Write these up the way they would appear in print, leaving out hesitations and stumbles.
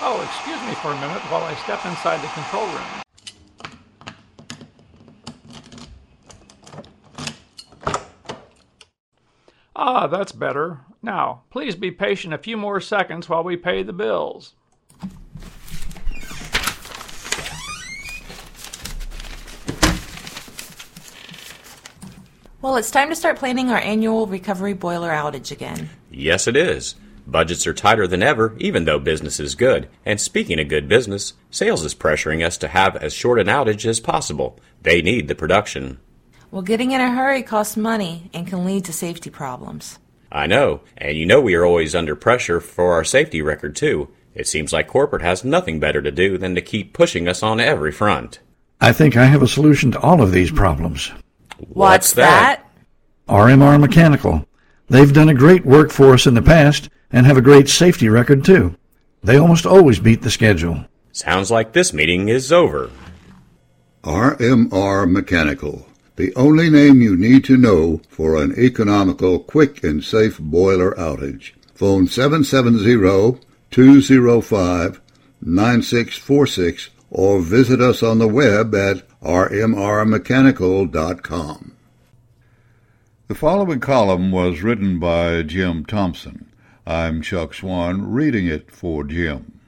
Oh, excuse me for a minute while I step inside the control room. Ah, that's better. Now, please be patient a few more seconds while we pay the bills. Well, it's time to start planning our annual recovery boiler outage again. Yes, it is. Budgets are tighter than ever, even though business is good. And speaking of good business, sales is pressuring us to have as short an outage as possible. They need the production. Well, getting in a hurry costs money and can lead to safety problems. I know, and you know we are always under pressure for our safety record, too. It seems like corporate has nothing better to do than to keep pushing us on every front. I think I have a solution to all of these problems. What's that? RMR Mechanical. They've done a great work for us in the past and have a great safety record, too. They almost always beat the schedule. Sounds like this meeting is over. RMR Mechanical, the only name you need to know for an economical, quick, and safe boiler outage. Phone 770-205-9646 or visit us on the web at rmrmechanical.com. The following column was written by Jim Thompson. I'm Chuck Swan, reading it for Jim.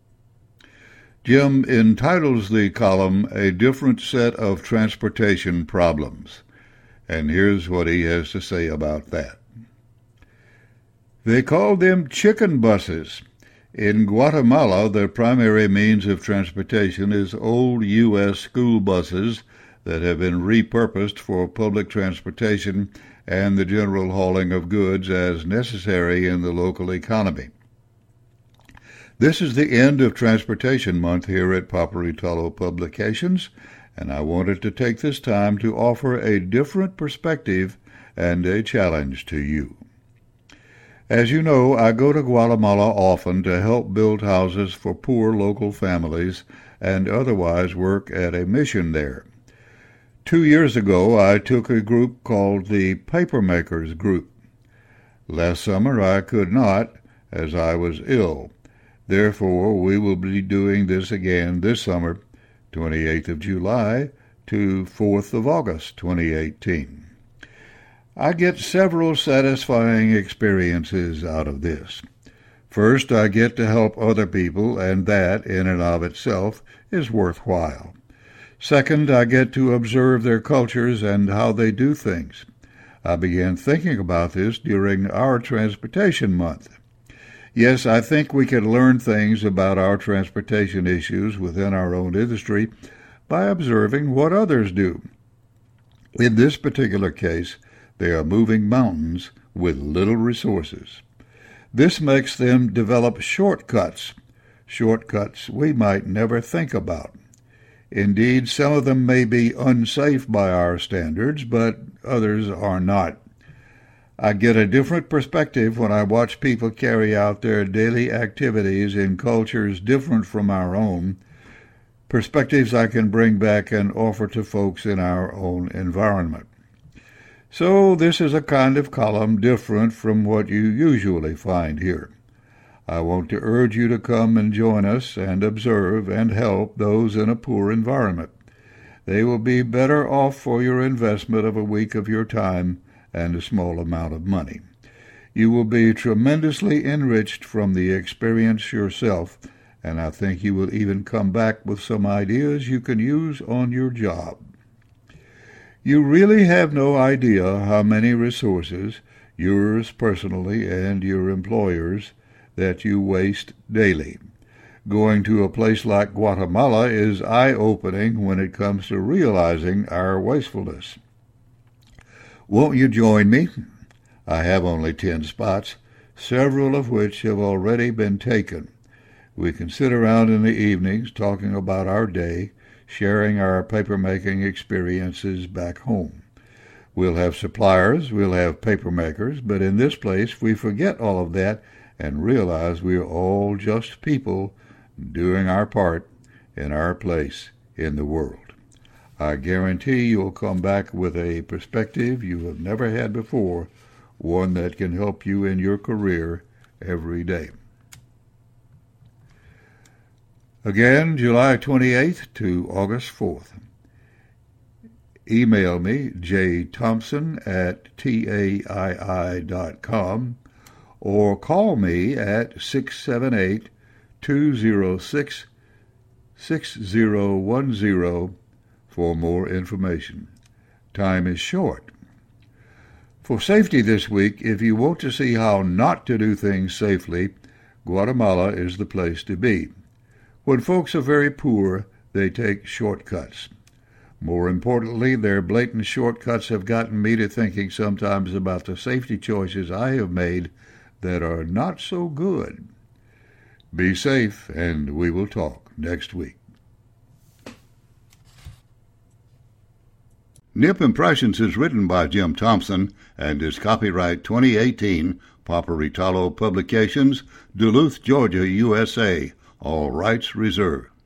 Jim entitles the column A Different Set of Transportation Problems, and here's what he has to say about that. They called them chicken buses. In Guatemala, the primary means of transportation is old U.S. school buses that have been repurposed for public transportation and the general hauling of goods as necessary in the local economy. This is the end of Transportation Month here at Paparitalo Publications, and I wanted to take this time to offer a different perspective and a challenge to you. As you know, I go to Guatemala often to help build houses for poor local families and otherwise work at a mission there. 2 years ago, I took a group called the Papermakers Group. Last summer, I could not, as I was ill. Therefore, we will be doing this again this summer, 28th of July to 4th of August, 2018. I get several satisfying experiences out of this. First, I get to help other people, and that, in and of itself, is worthwhile. Second, I get to observe their cultures and how they do things. I began thinking about this during our Transportation Month. Yes, I think we can learn things about our transportation issues within our own industry by observing what others do. In this particular case, they are moving mountains with little resources. This makes them develop shortcuts we might never think about. Indeed, some of them may be unsafe by our standards, but others are not. I get a different perspective when I watch people carry out their daily activities in cultures different from our own, perspectives I can bring back and offer to folks in our own environment. So this is a kind of column different from what you usually find here. I want to urge you to come and join us and observe and help those in a poor environment. They will be better off for your investment of a week of your time and a small amount of money. You will be tremendously enriched from the experience yourself, and I think you will even come back with some ideas you can use on your job. You really have no idea how many resources, yours personally and your employers, that you waste daily. Going to a place like Guatemala is eye-opening when it comes to realizing our wastefulness. Won't you join me? I have only 10 spots, several of which have already been taken. We can sit around in the evenings talking about our day, sharing our paper-making experiences back home. We'll have suppliers, we'll have paper makers, but in this place we forget all of that and realize we are all just people doing our part in our place in the world. I guarantee you'll come back with a perspective you have never had before, one that can help you in your career every day. Again, July 28th to August 4th. Email me, jthompson@taii.com, or call me at 678-206-6010 for more information. Time is short. For safety this week, if you want to see how not to do things safely, Guatemala is the place to be. When folks are very poor, they take shortcuts. More importantly, their blatant shortcuts have gotten me to thinking sometimes about the safety choices I have made that are not so good. Be safe, and we will talk next week. Nip Impressions is written by Jim Thompson and is copyright 2018, Paparitalo Publications, Duluth, Georgia, USA. All rights reserved.